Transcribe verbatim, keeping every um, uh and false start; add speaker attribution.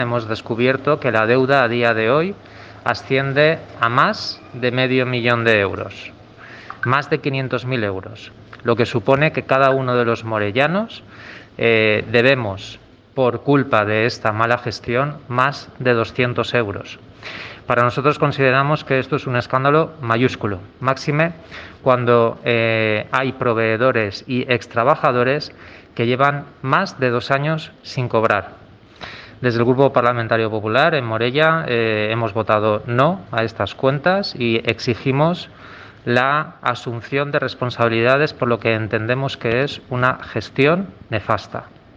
Speaker 1: hemos descubierto que la deuda a día de hoy asciende a más de medio millón de euros, más de quinientos mil euros, lo que supone que cada uno de los morellanos eh, debemos, por culpa de esta mala gestión, más de doscientos euros. Para nosotros consideramos que esto es un escándalo mayúsculo, máxime cuando eh, hay proveedores y extrabajadores que llevan más de dos años sin cobrar. Desde el Grupo Parlamentario Popular en Morella eh, hemos votado no a estas cuentas y exigimos la asunción de responsabilidades por lo que entendemos que es una gestión nefasta.